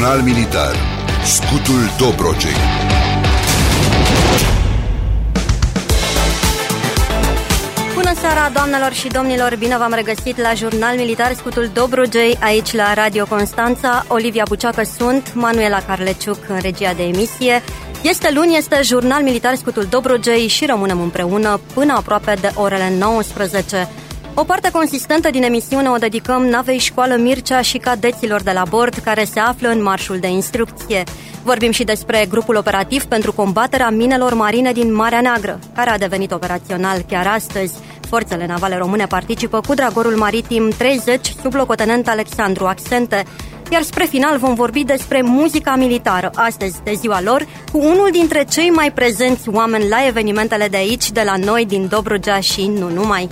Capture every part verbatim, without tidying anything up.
Jurnal militar. Scutul Dobrogei. Bună seara, doamnelor și domnilor, bine v-am regăsit la Jurnal Militar Scutul Dobrogei, aici la Radio Constanța. Olivia Buceacă sunt, Manuela Carleciuc în regia de emisie. Este luni, este Jurnal Militar Scutul Dobrogei și rămânem împreună până aproape de orele nouăsprezece. O parte consistentă din emisiune o dedicăm navei Școală Mircea și cadeților de la bord care se află în marșul de instrucție. Vorbim și despre grupul operativ pentru combaterea minelor marine din Marea Neagră, care a devenit operațional chiar astăzi. Forțele navale române participă cu dragorul maritim treizeci sub locotenent Alexandru Axente. Iar spre final vom vorbi despre muzica militară, astăzi de ziua lor, cu unul dintre cei mai prezenți oameni la evenimentele de aici, de la noi, din Dobrogea și nu numai.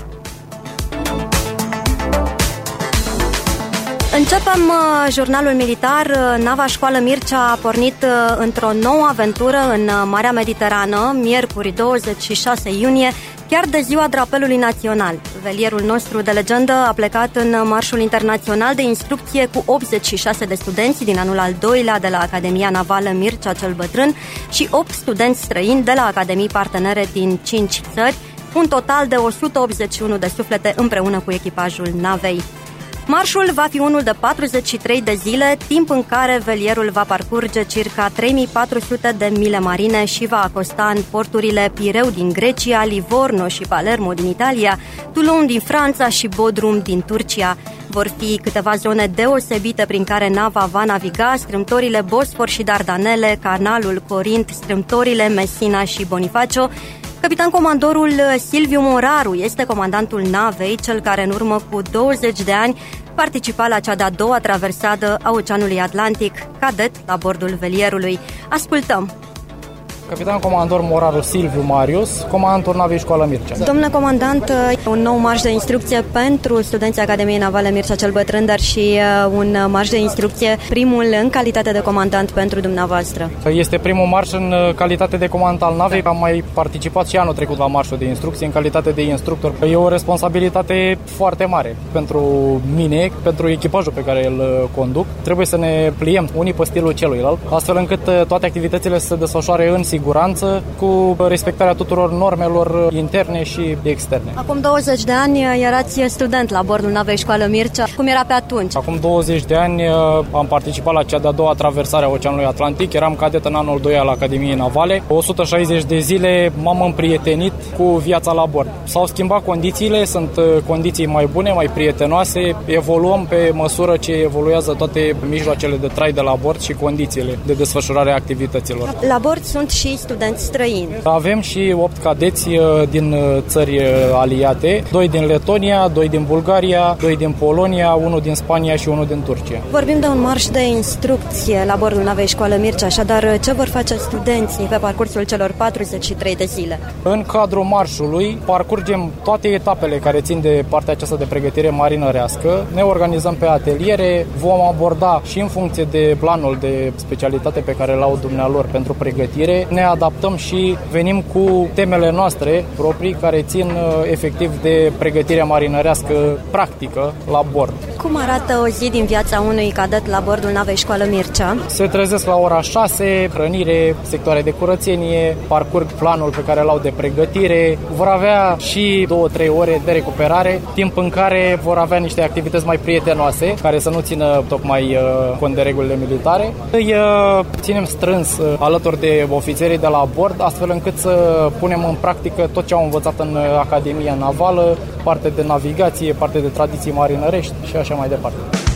Începem uh, jurnalul militar. Nava Școală Mircea a pornit uh, într-o nouă aventură în uh, Marea Mediterană, miercuri douăzeci și șase iunie, chiar de ziua drapelului național. Velierul nostru de legendă a plecat în marșul internațional de instrucție cu optzeci și șase de studenți din anul al doilea de la Academia Navală Mircea cel Bătrân și opt studenți străini de la Academii partenere din cinci țări, un total de o sută optzeci și unu de suflete împreună cu echipajul navei. Marșul va fi unul de patruzeci și trei de zile, timp în care velierul va parcurge circa trei mii patru sute de mile marine și va acosta în porturile Pireu din Grecia, Livorno și Palermo din Italia, Toulon din Franța și Bodrum din Turcia. Vor fi câteva zone deosebite prin care nava va naviga: strâmtorile Bosfor și Dardanele, canalul Corint, strâmtorile Messina și Bonifacio. Capitan comandorul Silviu Moraru este comandantul navei, cel care în urmă cu douăzeci de ani participa la cea de-a doua traversadă a Oceanului Atlantic, cadet la bordul velierului. Ascultăm! Capitan comandor Moraru Silviu Marius, comandantul navei Școală Mircea. Domnule comandant, un nou marș de instrucție pentru studenții Academiei Navale Mircea cel Bătrân, dar și un marș de instrucție, primul în calitate de comandant pentru dumneavoastră. Este primul marș în calitate de comandant al navei. Am mai participat și anul trecut la marșul de instrucție în calitate de instructor. E o responsabilitate foarte mare pentru mine, pentru echipajul pe care îl conduc. Trebuie să ne pliem unii pe stilul celuilalt, astfel încât toate activitățile să se desfășoare în siguranță, cu respectarea tuturor normelor interne și externe. Acum douăzeci de ani erați student la bordul navei Școală Mircea. Cum era pe atunci? Acum douăzeci de ani am participat la cea de-a doua traversare a Oceanului Atlantic. Eram cadet în anul doi al Academiei Navale. o sută șaizeci de zile m-am împrietenit cu viața la bord. S-au schimbat condițiile, sunt condiții mai bune, mai prietenoase. Evoluăm pe măsură ce evoluează toate mijloacele de trai de la bord și condițiile de desfășurare a activităților. La bord sunt și studenți străini. Avem și opt cadeți din țări aliate, doi din Letonia, doi din Bulgaria, doi din Polonia, unul din Spania și unul din Turcia. Vorbim de un marș de instrucție la bordul navei Școală Mircea, așadar ce vor face studenții pe parcursul celor patruzeci și trei de zile? În cadrul marșului parcurgem toate etapele care țin de partea aceasta de pregătire marinărească, ne organizăm pe ateliere, vom aborda și în funcție de planul de specialitate pe care l-au dumnealor pentru pregătire, ne adaptăm și venim cu temele noastre proprii care țin efectiv de pregătirea marinărească practică la bord. Cum arată o zi din viața unui cadet la bordul navei Școală Mircea? Se trezesc la ora șase, hrănire, sectoare de curățenie, parcurg planul pe care l-au de pregătire, vor avea și două trei ore de recuperare, timp în care vor avea niște activități mai prietenoase, care să nu țină tocmai uh, cont de regulile militare. Îi uh, ținem strâns uh, alături de ofițerii de la bord, astfel încât să punem în practică tot ce au învățat în Academia Navală, parte de navigație, parte de tradiții marinărești și așa mai departe.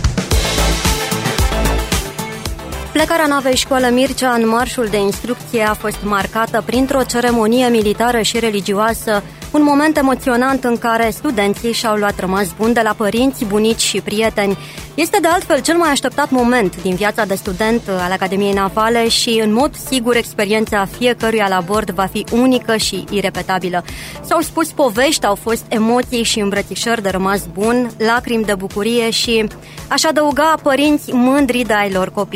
Plecarea navei Școală Mircea în marșul de instrucție a fost marcată printr-o ceremonie militară și religioasă, un moment emoționant în care studenții și-au luat rămas bun de la părinți, bunici și prieteni. Este de altfel cel mai așteptat moment din viața de student al Academiei Navale și, în mod sigur, experiența fiecăruia la bord va fi unică și irepetabilă. S-au spus povești, au fost emoții și îmbrățișări de rămas bun, lacrimi de bucurie și, aș adăuga, părinți mândri de ai lor copii.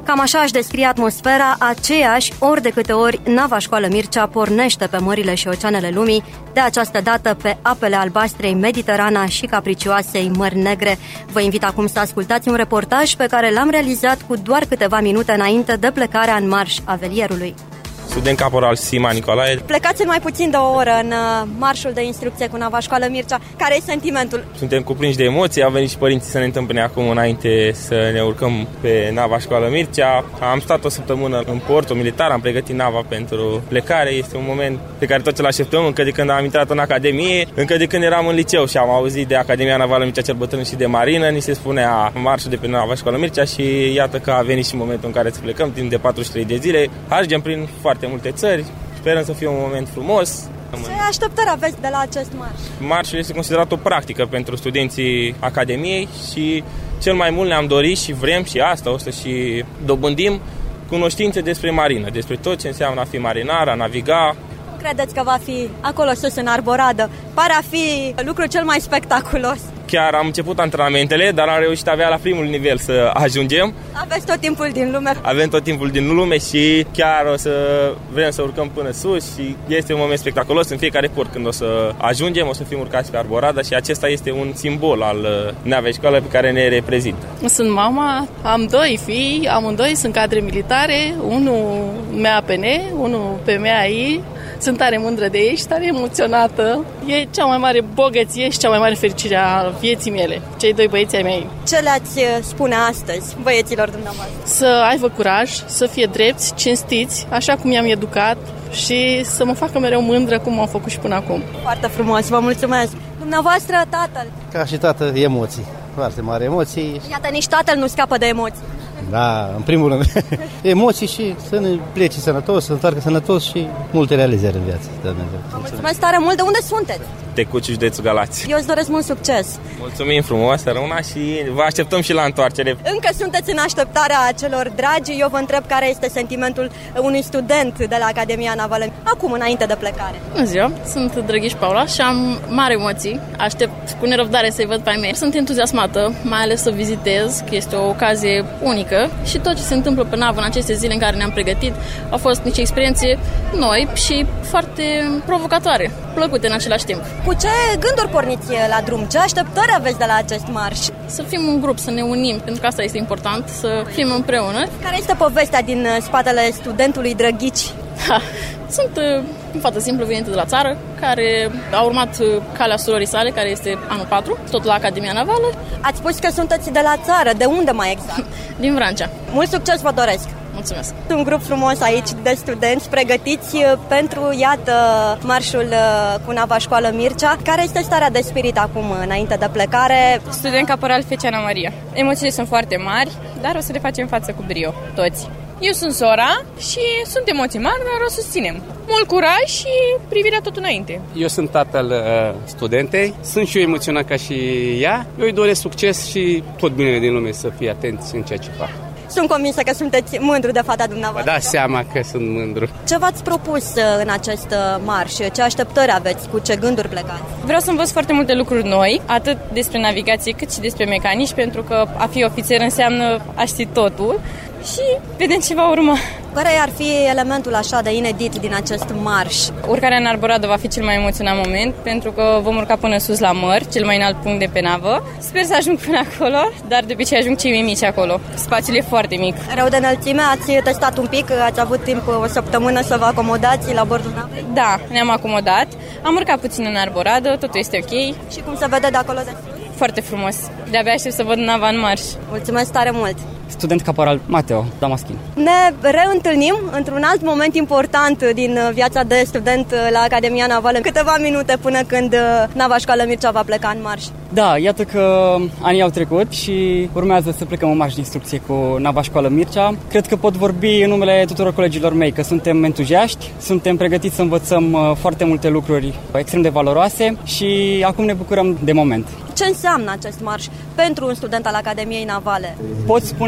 Cam așa își descrie atmosfera, aceeași ori de câte ori Nava Școală Mircea pornește pe mările și oceanele lumii, de această dată pe apele albastrei Mediterana și capricioasei Mări Negre. Vă invit acum să ascultați un reportaj pe care l-am realizat cu doar câteva minute înainte de plecarea în marș a velierului. Student caporal Sima Nicolae. Plecați în mai puțin de o oră în marșul de instrucție cu Nava Școală Mircea. Care e sentimentul? Suntem cuprinși de emoții, au venit și părinții să ne întâmpine acum înainte să ne urcăm pe Nava Școală Mircea. Am stat o săptămână în portul militar, am pregătit nava pentru plecare. Este un moment pe care toți îl așteptăm încă de când am intrat în Academie, încă de când eram în liceu și am auzit de Academia Navală Mircea cel Bătrân și de Marină. Ni se spunea marșul de pe Nava Școală Mircea și iată că a venit și momentul în care să plecăm timp de patruzeci și trei de zile. Ajungem prin foarte multe țări, sperăm să fie un moment frumos. Ce așteptări aveți de la acest marș? Marșul este considerat o practică pentru studenții Academiei și cel mai mult ne-am dorit și vrem și asta o să și dobândim cunoștințe despre marină, despre tot ce înseamnă a fi marinar, a naviga. Credeți că va fi acolo sus în arboradă? Pare a fi lucrul cel mai spectaculos. Chiar am început antrenamentele, dar am reușit abia la primul nivel să ajungem. Aveți tot timpul din lume. Avem tot timpul din lume și chiar o să vrem să urcăm până sus și este un moment spectaculos în fiecare port când o să ajungem, o să fim urcați pe arborada și acesta este un simbol al navei școală pe care ne reprezintă. Sunt mama, am doi fii, amândoi sunt cadre militare, unul M A P N, unul pe M A I. Sunt tare mândră de ei și tare emoționată. E cea mai mare bogăție și cea mai mare fericire a vieții mele, cei doi băieți ai mei. Ce le-ați spune astăzi băieților dumneavoastră? Să aibă curaj, să fie drepți, cinstiți, așa cum i-am educat și să mă facă mereu mândră cum am făcut și până acum. Foarte frumos, vă mulțumesc! Dumneavoastră, tatăl? Ca și tată, emoții, foarte mari emoții. Iată, nici tatăl nu scapă de emoții. Da, în primul rând, emoții și să ne plece sănătos, să întoarcă sănătos și multe realizări în viață. Vă mulțumesc tare mult! De unde sunteți? Tecuci, județul Galați. Eu îți doresc mult succes! Mulțumim frumos, să rămână și vă așteptăm și la întoarcere. Încă sunteți în așteptarea celor dragi. Eu vă întreb care este sentimentul unui student de la Academia Navală acum, înainte de plecare. Bună ziua, sunt Drăghiș Paula și am mari emoții. Aștept cu nerăbdare să-i văd pe ai mei. Sunt entuziasmată, mai ales să vizitez, că este o ocazie unică și tot ce se întâmplă pe navă în aceste zile în care ne-am pregătit au fost niște experiențe noi și foarte provocatoare, plăcute în același timp. Cu ce gânduri porniți la drum? Ce așteptări aveți de la acest marș? Să fim un grup, să ne unim, pentru că asta este important, să fim împreună. Care este povestea din spatele studentului Drăghici? Ha, sunt uh, o fată simplă venită de la țară, care a urmat uh, calea surorii sale, care este anul patru, tot la Academia Navală. Ați spus că sunteți de la țară, de unde mai exact? Din Vrancea. Mult succes vă doresc! Mulțumesc! Un grup frumos aici de studenți pregătiți pentru, iată, marșul cu Nava Școală Mircea. Care este starea de spirit acum, înainte de plecare? Student caporal Feceana Maria. Emoțiile sunt foarte mari, dar o să le facem față cu brio, toți. Eu sunt sora și sunt emoții mari, dar o susținem. Mult curaj și privirea tot înainte. Eu sunt tatăl uh, studentei, sunt și eu emoționat ca și ea. Eu îi doresc succes și tot binele din lume, să fie atenți în ceea ce fac. Sunt convinsă că sunteți mândru de fata dumneavoastră. Vă dați seama că sunt mândru. Ce v-ați propus în acest marș? Ce așteptări aveți? Cu ce gânduri plecați? Vreau să învăț foarte multe lucruri noi, atât despre navigație cât și despre mecanici, pentru că a fi ofițer înseamnă a ști totul și vedem ce va urma. Care ar fi elementul așa de inedit din acest marș? Urcarea în arboradă va fi cel mai emoționant moment, pentru că vom urca până sus la mări, cel mai înalt punct de pe navă. Sper să ajung până acolo, dar de obicei ajung cei mai mici acolo. Spațiul e foarte mic. Rău de înălțime, ați testat un pic, ați avut timp o săptămână să vă acomodați la bordul navei? Da, ne-am acomodat. Am urcat puțin în arboradă, totul este ok. Și cum se vede de acolo de sus? Foarte frumos. De-abia aștept să văd nava în marș. Mulțumesc tare mult! Student caporal Mateo Damaschin. Ne reîntâlnim într-un alt moment important din viața de student la Academia Navală, în câteva minute până când Nava Școală Mircea va pleca în marș. Da, iată că anii au trecut și urmează să plecăm în marș de instrucție cu Nava Școală Mircea. Cred că pot vorbi în numele tuturor colegilor mei că suntem entuziaști, suntem pregătiți să învățăm foarte multe lucruri extrem de valoroase și acum ne bucurăm de moment. Ce înseamnă acest marș pentru un student al Academiei Navale? Pot spune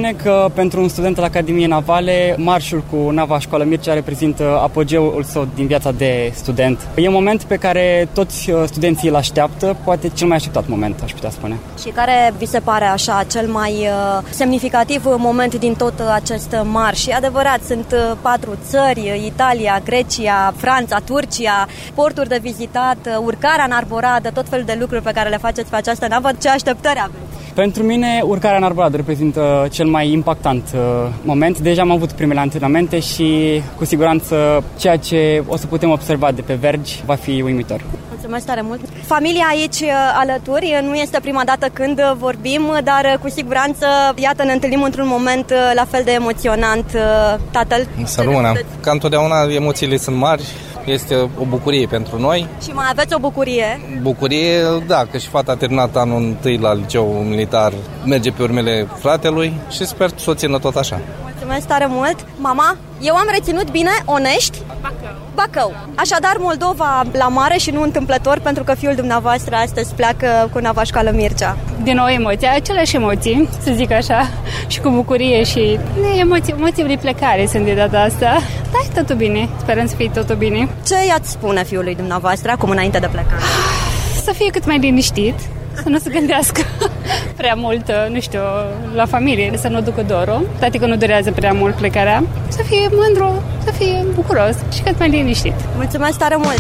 spune că pentru un student al Academiei Navale, marșul cu nava Școală Mircea reprezintă apogeul său din viața de student. E un moment pe care toți studenții îl așteaptă, poate cel mai așteptat moment, aș putea spune. Și care vi se pare așa cel mai uh, semnificativ moment din tot acest marș? E adevărat, sunt uh, patru țări, Italia, Grecia, Franța, Turcia, porturi de vizitat, uh, urcarea în arboradă, tot felul de lucruri pe care le faceți pe această navă. Ce așteptări aveți? Pentru mine, urcarea în arboradă reprezintă cel mai impactant uh, moment. Deja am avut primele antrenamente și cu siguranță ceea ce o să putem observa de pe vergi va fi uimitor. Mulțumesc tare mult! Familia aici alături, nu este prima dată când vorbim, dar cu siguranță, iată, ne întâlnim într-un moment la fel de emoționant. Tatăl? Să rămână! Ca întotdeauna, emoțiile sunt mari. Este o bucurie pentru noi. Și mai aveți o bucurie? Bucurie, da, că și fata a terminat anul întâi la liceu militar, merge pe urmele fratelui și sper să o țină tot așa. Mulțumesc tare mult! Mama, eu am reținut bine, Onești? Bacău. Bacău. Așadar, Moldova la mare și nu întâmplător, pentru că fiul dumneavoastră astăzi pleacă cu nava Școală Mircea. Din nou emoții, aceleași emoții, să zic așa, și cu bucurie și emoții, emoții de plecare sunt de data asta. Da, e totul bine, sperăm să fie totul bine. Ce i-ați spune fiului dumneavoastră acum înainte de plecare? Să fie cât mai liniștit, să nu se gândească prea mult, nu știu, la familie, să nu ducă dorul, toate că nu durează prea mult plecarea, să fie mândru, să fie bucuros și cât mai liniștit. Mulțumesc tare mult!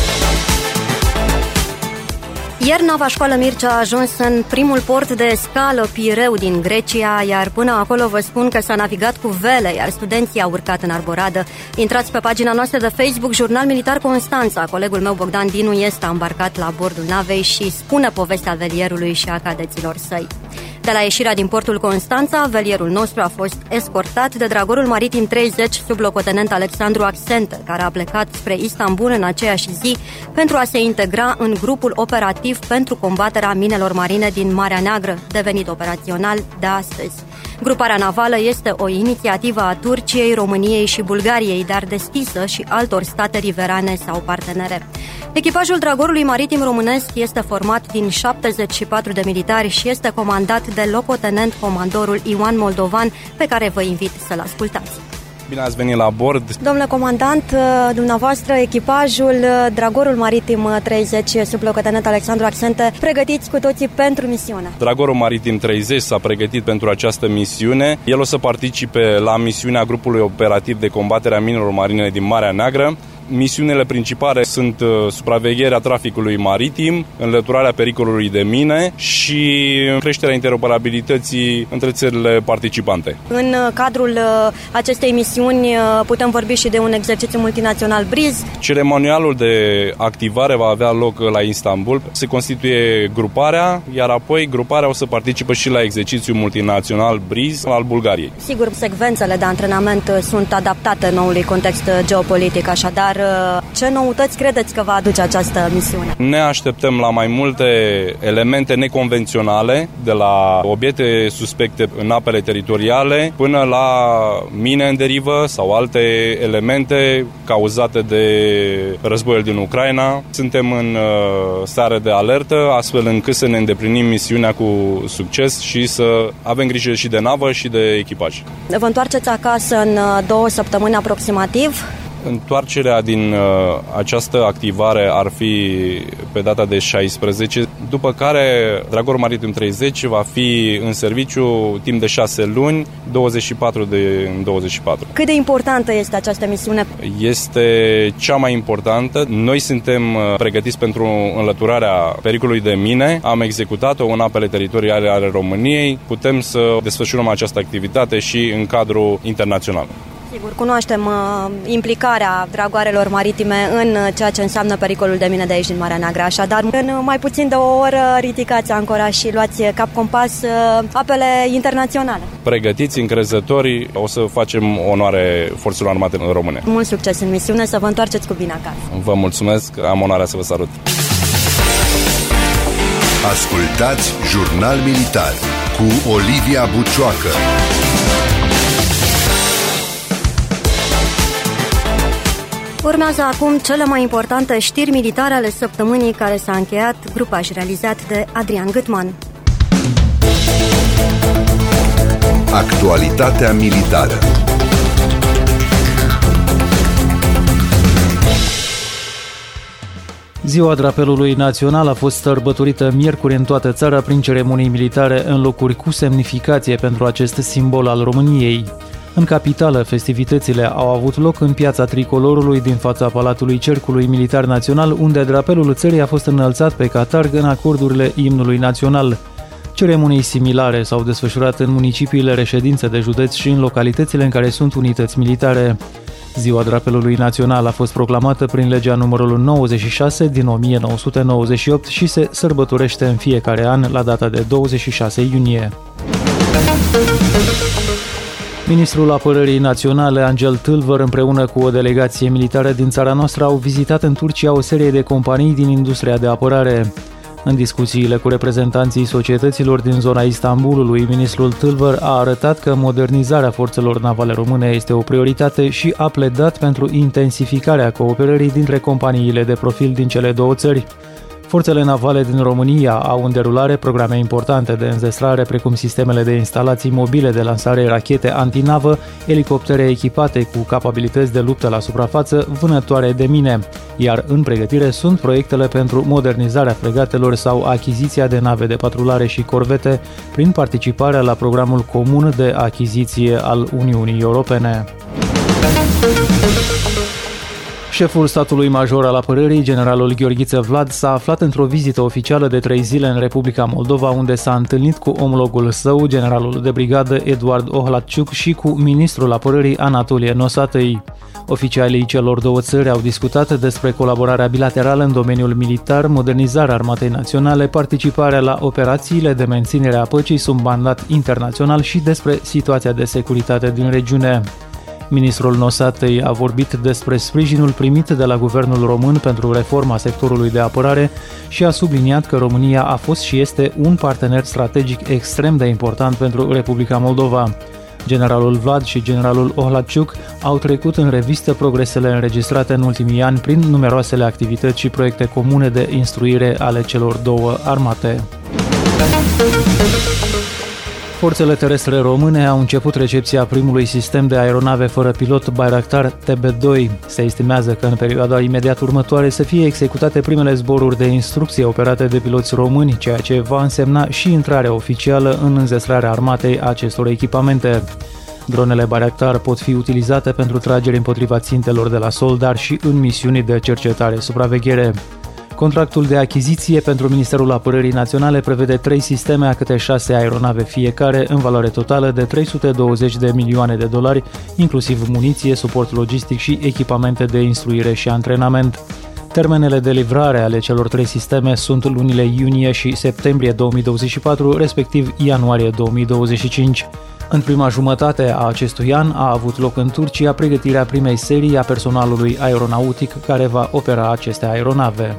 Ieri nava Școală Mircea a ajuns în primul port de scală, Pireu, din Grecia, iar până acolo vă spun că s-a navigat cu vele, iar studenții au urcat în arboradă. Intrați pe pagina noastră de Facebook, Jurnal Militar Constanța. Colegul meu, Bogdan Dinu, este îmbarcat la bordul navei și spune povestea velierului și a cadeților săi. De la ieșirea din portul Constanța, velierul nostru a fost escortat de Dragorul Maritim treizeci, sublocotenent Alexandru Accente, care a plecat spre Istanbul în aceeași zi pentru a se integra în grupul operativ pentru combaterea minelor marine din Marea Neagră, devenit operațional de astăzi. Gruparea navală este o inițiativă a Turciei, României și Bulgariei, dar deschisă și altor state riverane sau partenere. Echipajul Dragorului Maritim Românesc este format din șaptezeci și patru de militari și este comandat de locotenent comandorul Ioan Moldovan, pe care vă invit să-l ascultați. Bine ați venit la bord! Domnule comandant, dumneavoastră, echipajul Dragorul Maritim treizeci, sublocotenent Alexandru Accente, pregătiți cu toții pentru misiune. Dragorul Maritim treizeci s-a pregătit pentru această misiune. El o să participe la misiunea grupului operativ de combatere a minelor marine din Marea Neagră. Misiunile principale sunt uh, supravegherea traficului maritim, înlăturarea pericolului de mine și creșterea interoperabilității între țările participante. În uh, cadrul uh, acestei misiuni uh, putem vorbi și de un exercițiu multinațional Breeze. Ceremonialul de activare va avea loc la Istanbul. Se constituie gruparea, iar apoi gruparea o să participe și la exercițiul multinațional Breeze al Bulgariei. Sigur, secvențele de antrenament sunt adaptate noului context geopolitic, așadar ce noutăți credeți că va aduce această misiune? Ne așteptăm la mai multe elemente neconvenționale, de la obiecte suspecte în apele teritoriale până la mine în derivă sau alte elemente cauzate de războiul din Ucraina. Suntem în stare de alertă, astfel încât să ne îndeplinim misiunea cu succes și să avem grijă și de navă și de echipaj. Vă întoarceți acasă în două săptămâni aproximativ? Întoarcerea din uh, această activare ar fi pe data de șaisprezece, după care Dragorul Maritim treizeci va fi în serviciu timp de șase luni, douăzeci și patru de douăzeci și patru. Cât de importantă este această misiune? Este cea mai importantă. Noi suntem pregătiți pentru înlăturarea pericolului de mine. Am executat-o în apele teritoriale ale României. Putem să desfășurăm această activitate și în cadrul internațional. Sigur, cunoaștem uh, implicarea dragoarelor maritime în ceea ce înseamnă pericolul de mine de aici din Marea Neagră. Așadar, în mai puțin de o oră ridicați ancora și luați cap compas uh, apele internaționale. Pregătiți, încrezători, o să facem onoare forțelor armate române. Mult succes în misiune, să vă întoarceți cu bine acasă. Vă mulțumesc, am onoarea să vă salut. Ascultați Jurnal Militar cu Olivia Bucioacă. Urmează acum cele mai importante știri militare ale săptămânii, care s-a încheiat, grupaj realizat de Adrian Gutman. Actualitatea militară. Ziua Drapelului Național a fost sărbătorită miercuri în toată țara prin ceremonii militare în locuri cu semnificație pentru acest simbol al României. În capitală, festivitățile au avut loc în Piața Tricolorului din fața Palatului Cercului Militar Național, unde drapelul țării a fost înălțat pe catarg în acordurile imnului național. Ceremonii similare s-au desfășurat în municipiile reședințe de județ și în localitățile în care sunt unități militare. Ziua Drapelului Național a fost proclamată prin legea numărul nouăzeci și șase din o mie nouă sute nouăzeci și opt și se sărbătorește în fiecare an la data de douăzeci și șase iunie. Ministrul Apărării Naționale, Angel Tâlvăr, împreună cu o delegație militară din țara noastră, au vizitat în Turcia o serie de companii din industria de apărare. În discuțiile cu reprezentanții societăților din zona Istanbulului, ministrul Tâlvăr a arătat că modernizarea forțelor navale române este o prioritate și a pledat pentru intensificarea cooperării dintre companiile de profil din cele două țări. Forțele navale din România au în derulare programe importante de înzestrare, precum sistemele de instalații mobile de lansare rachete antinavă, elicoptere echipate cu capabilități de luptă la suprafață, vânătoare de mine, iar în pregătire sunt proiectele pentru modernizarea fregatelor sau achiziția de nave de patrulare și corvete prin participarea la programul comun de achiziție al Uniunii Europene. Șeful statului major al apărării, generalul Gheorghiță Vlad, s-a aflat într-o vizită oficială de trei zile în Republica Moldova, unde s-a întâlnit cu omologul său, generalul de brigadă Eduard Ohladciuc, și cu ministrul apărării Anatolie Nosatăi. Oficialii celor două țări au discutat despre colaborarea bilaterală în domeniul militar, modernizarea armatei naționale, participarea la operațiile de menținere a păcii sub mandat internațional și despre situația de securitate din regiune. Ministrul Nosatăi a vorbit despre sprijinul primit de la guvernul român pentru reforma sectorului de apărare și a subliniat că România a fost și este un partener strategic extrem de important pentru Republica Moldova. Generalul Vlad și generalul Ohladciuc au trecut în revistă progresele înregistrate în ultimii ani prin numeroasele activități și proiecte comune de instruire ale celor două armate. Forțele terestre române au început recepția primului sistem de aeronave fără pilot Bayraktar T B doi. Se estimează că în perioada imediat următoare să fie executate primele zboruri de instrucție operate de piloți români, ceea ce va însemna și intrarea oficială în înzestrarea armatei acestor echipamente. Dronele Bayraktar pot fi utilizate pentru trageri împotriva țintelor de la sol, dar și în misiuni de cercetare-supraveghere. Contractul de achiziție pentru Ministerul Apărării Naționale prevede trei sisteme a câte șase aeronave fiecare, în valoare totală de trei sute douăzeci de milioane de dolari, inclusiv muniție, suport logistic și echipamente de instruire și antrenament. Termenele de livrare ale celor trei sisteme sunt lunile iunie și septembrie două mii douăzeci și patru, respectiv ianuarie două mii douăzeci și cinci. În prima jumătate a acestui an a avut loc în Turcia pregătirea primei serii a personalului aeronautic care va opera aceste aeronave.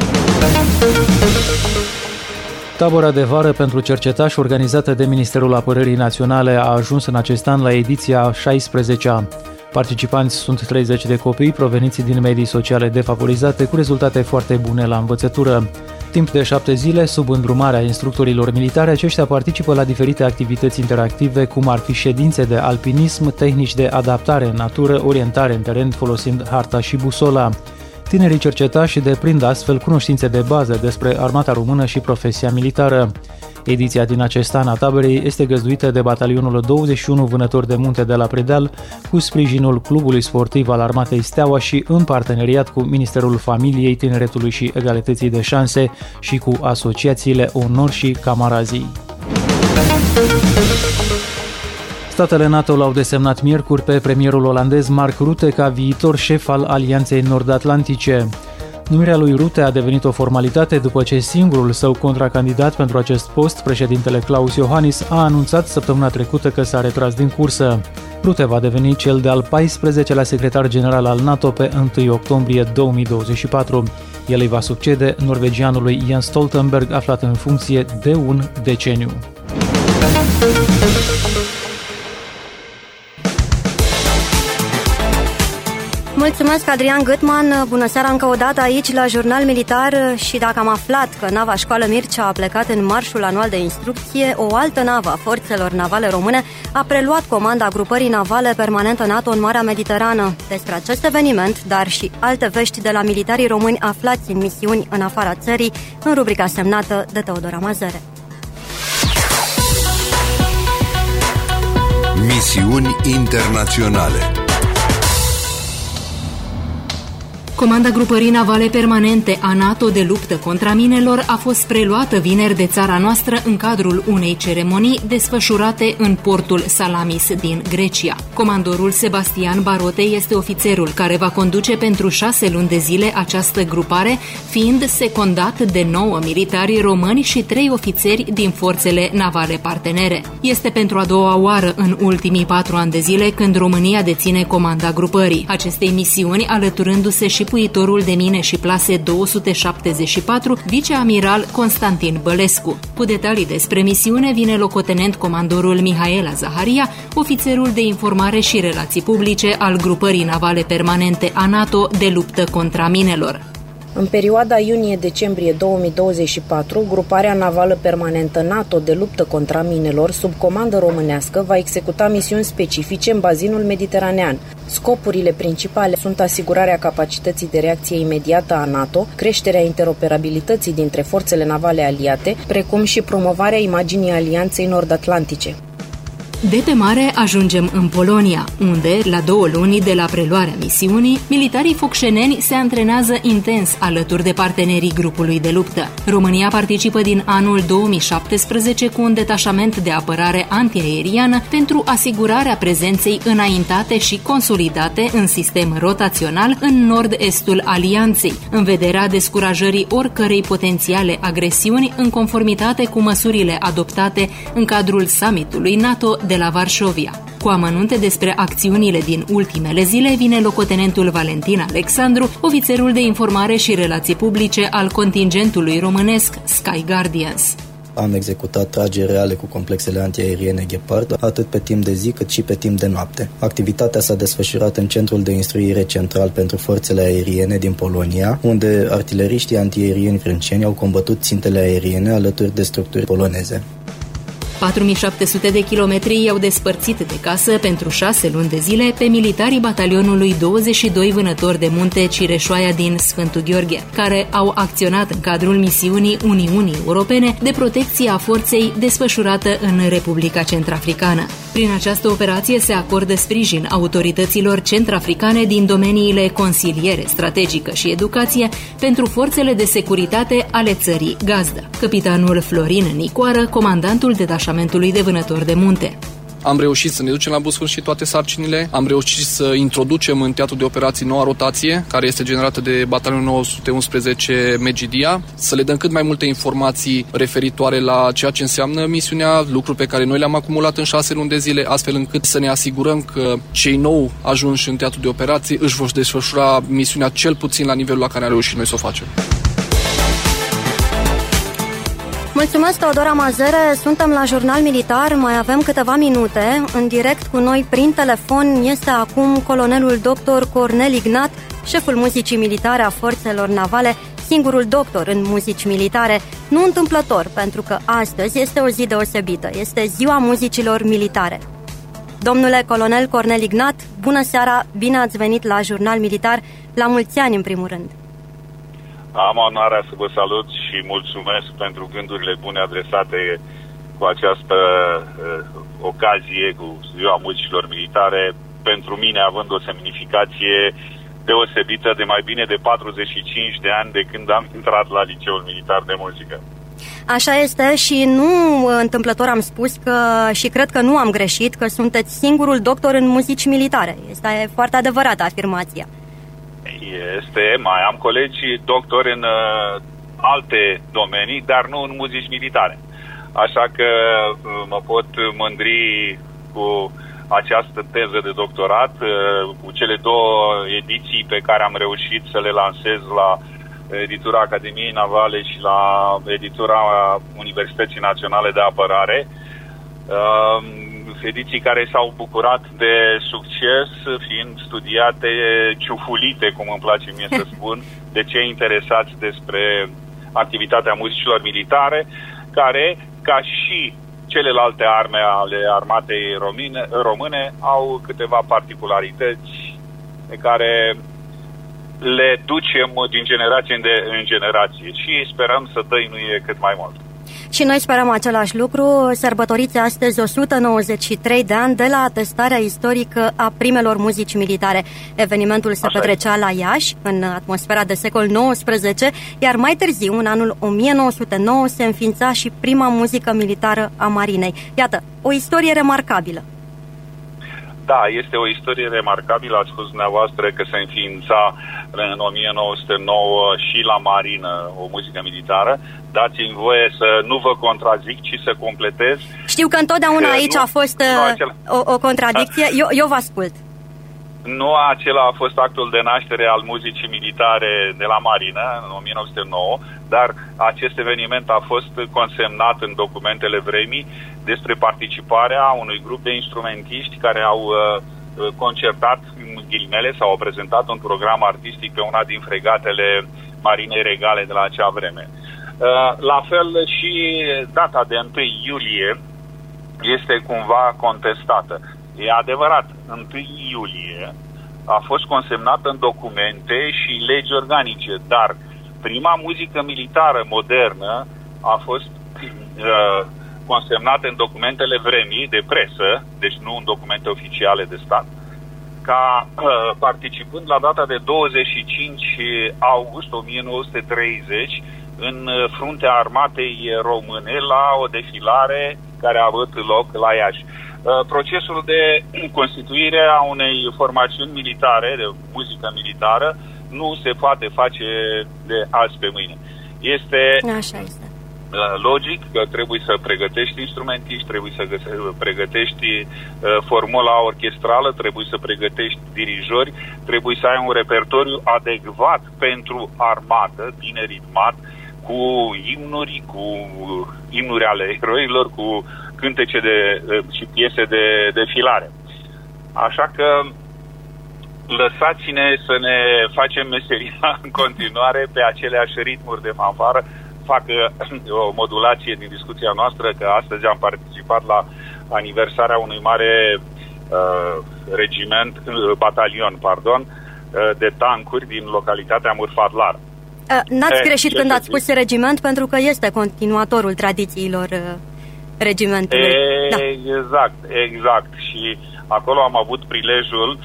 Tabăra de vară pentru cercetași organizată de Ministerul Apărării Naționale a ajuns în acest an la ediția șaisprezecea. Participanți sunt treizeci de copii proveniți din medii sociale defavorizate cu rezultate foarte bune la învățătură. Timp de șapte zile, sub îndrumarea instructorilor militari, aceștia participă la diferite activități interactive, cum ar fi ședințe de alpinism, tehnici de adaptare în natură, orientare în teren folosind harta și busola. Tinerii cercetași deprind astfel cunoștințe de bază despre armata română și profesia militară. Ediția din acest an a taberei este găzduită de batalionul douăzeci și unu Vânători de Munte de la Predeal, cu sprijinul Clubului Sportiv al Armatei Steaua și în parteneriat cu Ministerul Familiei, Tineretului și Egalității de Șanse și cu asociațiile Onor și Camarazii. Statele NATO l-au desemnat miercuri pe premierul olandez Mark Rutte ca viitor șef al Alianței Nord-Atlantice. Numirea lui Rutte a devenit o formalitate după ce singurul său contracandidat pentru acest post, președintele Klaus Iohannis, a anunțat săptămâna trecută că s-a retras din cursă. Rutte va deveni cel de-al paisprezecelea secretar general al NATO pe întâi octombrie două mii douăzeci și patru. El îi va succede norvegianului Jens Stoltenberg, aflat în funcție de un deceniu. Mulțumesc, Adrian Gâtman. Bună seara încă o dată aici la Jurnal Militar. Și dacă am aflat că nava Școală Mircea a plecat în marșul anual de instrucție, o altă navă a forțelor navale române a preluat comanda grupării navale permanentă NATO în Marea Mediterană. Despre acest eveniment, dar și alte vești de la militarii români aflați în misiuni în afara țării, în rubrica semnată de Teodora Mazăre. Misiuni internaționale. Comanda grupării navale permanente a NATO de luptă contra minelor a fost preluată vineri de țara noastră în cadrul unei ceremonii desfășurate în portul Salamis din Grecia. Comandorul Sebastian Barote este ofițerul care va conduce pentru șase luni de zile această grupare, fiind secundat de nouă militari români și trei ofițeri din forțele navale partenere. Este pentru a doua oară în ultimii patru ani de zile când România deține comanda grupării acestei misiuni, alăturându-se și puitorul de mine și plase două sute șaptezeci și patru, viceamiral Constantin Bălescu. Cu detalii despre misiune vine locotenent comandorul Mihaela Zaharia, ofițerul de informare și relații publice al grupării navale permanente a NATO de luptă contra minelor. În perioada iunie-decembrie două mii douăzeci și patru, gruparea navală permanentă NATO de luptă contra minelor, sub comandă românească, va executa misiuni specifice în bazinul mediteranean. Scopurile principale sunt asigurarea capacității de reacție imediată a NATO, creșterea interoperabilității dintre forțele navale aliate, precum și promovarea imaginii Alianței Nord-Atlantice. De pe mare ajungem în Polonia, unde, la două luni de la preluarea misiunii, militarii focșeneni se antrenează intens alături de partenerii grupului de luptă. România participă din anul două mii șaptesprezece cu un detașament de apărare antiaeriană pentru asigurarea prezenței înaintate și consolidate în sistem rotațional în nord-estul alianței, în vederea descurajării oricărei potențiale agresiuni în conformitate cu măsurile adoptate în cadrul summitului NATO de la Varșovia. Cu amănunte despre acțiunile din ultimele zile vine locotenentul Valentin Alexandru, ofițerul de informare și relații publice al contingentului românesc Sky Guardians. Am executat trageri reale cu complexele antiaeriene Gepard, atât pe timp de zi cât și pe timp de noapte. Activitatea s-a desfășurat în Centrul de Instruire Central pentru Forțele Aeriene din Polonia, unde artileriștii antiaerieni frânceni au combătut țintele aeriene alături de structuri poloneze. patru mii șapte sute de kilometri i-au despărțit de casă pentru șase luni de zile pe militarii batalionului douăzeci și doi Vânători de Munte Cireșoaia din Sfântul Gheorghe, care au acționat în cadrul misiunii Uniunii Europene de protecție a forței desfășurată în Republica Centrafricană. Prin această operație se acordă sprijin autorităților centrafricane din domeniile consiliere strategică și educație pentru forțele de securitate ale țării gazdă. Capitanul Florin Nicoară, comandantul detașamentului de Vânători de Munte. Am reușit să ne ducem la bun sfârșit toate sarcinile, am reușit să introducem în teatru de operații noua rotație, care este generată de batalionul nouă sute unsprezece Megidia, să le dăm cât mai multe informații referitoare la ceea ce înseamnă misiunea, lucruri pe care noi le-am acumulat în șase luni de zile, astfel încât să ne asigurăm că cei nou ajunși în teatru de operații își vor desfășura misiunea cel puțin la nivelul la care am reușit noi să o facem. Mulțumesc, Teodora Mazăre. Suntem la Jurnal Militar, mai avem câteva minute. În direct cu noi prin telefon este acum colonelul doctor Cornel Ignat, șeful muzicii militare a forțelor navale, singurul doctor în muzici militare. Nu întâmplător, pentru că astăzi este o zi deosebită, este ziua muzicilor militare. Domnule colonel Cornel Ignat, bună seara, bine ați venit la Jurnal Militar, la mulți ani în primul rând. Am onoarea să vă salut și mulțumesc pentru gândurile bune adresate cu această uh, ocazie, cu ziua muzicilor militare, pentru mine având o semnificație deosebită de mai bine de patruzeci și cinci de ani de când am intrat la Liceul Militar de Muzică. Așa este și nu întâmplător am spus că, și cred că nu am greșit, că sunteți singurul doctor în muzici militare. Este foarte adevărată afirmația. Este, mai am colegi doctori în uh, alte domenii, dar nu în muzici militare. Așa că uh, mă pot mândri cu această teză de doctorat, uh, cu cele două ediții pe care am reușit să le lansez la editura Academiei Navale și la editura Universității Naționale de Apărare. Uh, ediții care s-au bucurat de succes, fiind studiate, ciufulite, cum îmi place mie să spun, de cei interesați despre activitatea muzicilor militare, care, ca și celelalte arme ale armatei române, române, au câteva particularități pe care le ducem din generație în, de, în generație și sperăm să dăinuie cât mai mult. Și noi sperăm același lucru. Sărbătoriți astăzi o sută nouăzeci și trei de ani de la atestarea istorică a primelor muzici militare. Evenimentul se Așa petrecea e. la Iași, în atmosfera de secol nouăsprezece, iar mai târziu, în anul o mie nouă sute nouă, se înființa și prima muzică militară a Marinei. Iată, o istorie remarcabilă. Da, este o istorie remarcabilă. Ați spus dumneavoastră că se înființa în o mie nouă sute nouă și la Marină o muzică militară. Dați-mi voie să nu vă contrazic, ci să completez. Știu că întotdeauna aici nu, a fost uh, o, o contradicție. Eu, eu vă ascult. Nu acela a fost actul de naștere al muzicii militare de la Marină în o mie nouă sute nouă, dar acest eveniment a fost consemnat în documentele vremii despre participarea unui grup de instrumentiști care au uh, concertat, în ghilimele, sau au prezentat un program artistic pe una din fregatele Marinei Regale de la acea vreme. Uh, la fel și data de întâi iulie este cumva contestată. E adevărat, întâi iulie a fost consemnată în documente și legi organice, dar prima muzică militară modernă a fost uh, consemnată în documentele vremii de presă, deci nu în documente oficiale de stat, ca uh, participând la data de douăzeci și cinci august o mie nouă sute treizeci în fruntea armatei române la o defilare care a avut loc la Iași. Procesul de constituire a unei formațiuni militare, de muzică militară, nu se poate face de azi pe mâine. Este, Așa este. logic că trebuie să pregătești instrumentiști, trebuie să pregătești formula orchestrală, trebuie să pregătești dirijori, trebuie să ai un repertoriu adecvat pentru armată, bine ritmat, cu imnuri, cu imnuri ale eroilor, cu cântece de, și piese de defilare. Așa că lăsați-ne să ne facem meseria în continuare pe aceleași ritmuri de fanfară. Fac o modulație din discuția noastră că astăzi am participat la aniversarea unui mare uh, regiment, uh, batalion, pardon, uh, de tancuri din localitatea Murfadlar. Uh, n-ați e, greșit când ați spus regiment, pentru că este continuatorul tradițiilor uh, regimentului. E, da. Exact, exact. Și acolo am avut prilejul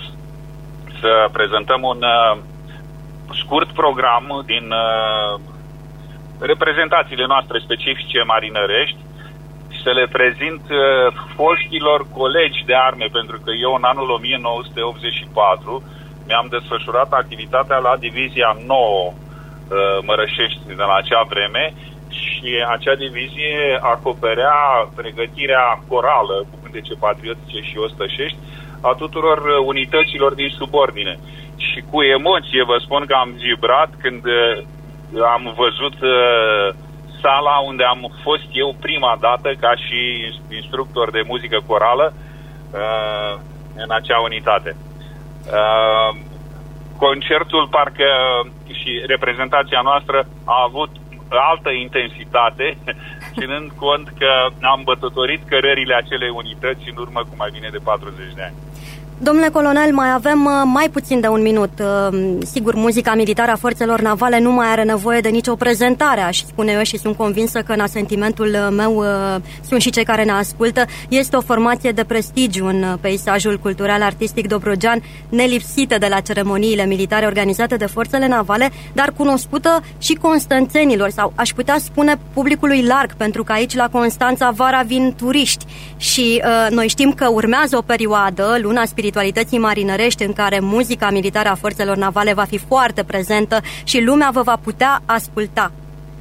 să prezentăm un uh, scurt program din uh, reprezentațiile noastre specifice marinărești și să le prezint uh, foștilor colegi de arme, pentru că eu în anul o mie nouă sute optzeci și patru mi-am desfășurat activitatea la Divizia nouă uh, Mărășești de la acea vreme și acea divizie acoperea pregătirea corală cu cântece patriotice și ostășești a tuturor unităților din subordine. Și cu emoție vă spun că am vibrat când am văzut uh, sala unde am fost eu prima dată ca și instructor de muzică corală uh, în acea unitate. Uh, concertul parcă și reprezentația noastră a avut altă intensitate, ținând cont că am bătătorit cărările acelei unități în urmă cu mai bine de patruzeci de ani. Domnule colonel, mai avem mai puțin de un minut. Sigur, muzica militară a forțelor navale nu mai are nevoie de nicio prezentare, aș spune eu, și sunt convinsă că în asentimentul meu sunt și cei care ne ascultă. Este o formație de prestigiu în peisajul cultural artistic dobrogean, nelipsită de la ceremoniile militare organizate de forțele navale, dar cunoscută și constanțenilor, sau aș putea spune publicului larg, pentru că aici la Constanța vara vin turiști și uh, noi știm că urmează o perioadă, luna spiritualității marinărești, în care muzica militară a forțelor navale va fi foarte prezentă și lumea vă va putea asculta.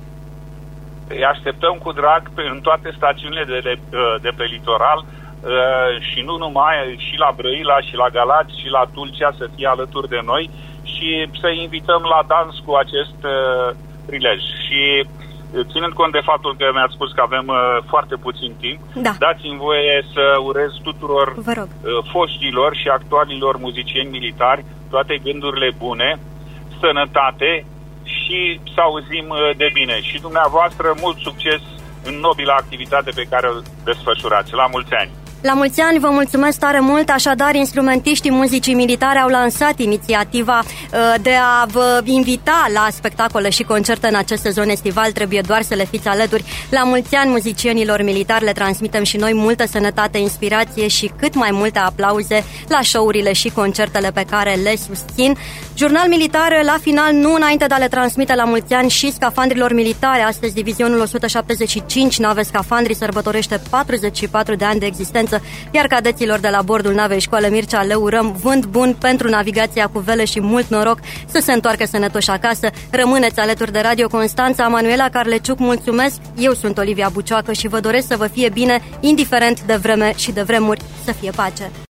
Îi așteptăm cu drag pe, în toate stațiunile de, de, de pe litoral și nu numai, și la Brăila, și la Galați, și la Tulcea să fie alături de noi și să invităm la dans cu acest prilej. Și ținând cont de faptul că mi-ați spus că avem uh, foarte puțin timp, da. dați-mi voie să urez tuturor Vă rog. uh, foștilor și actualilor muzicieni militari toate gândurile bune, sănătate și să auzim uh, de bine. Și dumneavoastră mult succes în nobila activitate pe care o desfășurați. La mulți ani! La mulți ani, vă mulțumesc tare mult. Așadar, instrumentiștii muzicii militare au lansat inițiativa uh, de a vă invita la spectacole și concerte în acest sezon estival. Trebuie doar să le fiți alături. La mulți ani muzicienilor militari, le transmitem și noi multă sănătate, inspirație și cât mai multe aplauze la show-urile și concertele pe care le susțin. Jurnal Militar, la final, nu înainte de a le transmite la mulți ani și scafandrilor militare. Astăzi, divizionul o sută șaptezeci și cinci nave scafandri sărbătorește patruzeci și patru de ani de existență, iar cadeților de la bordul navei Școală Mircea le urăm vânt bun pentru navigația cu vele și mult noroc, să se întoarcă sănătoși acasă. Rămâneți alături de Radio Constanța. Manuela Carleciuc, mulțumesc. Eu sunt Olivia Bucioacă și vă doresc să vă fie bine, indiferent de vreme și de vremuri. Să fie pace!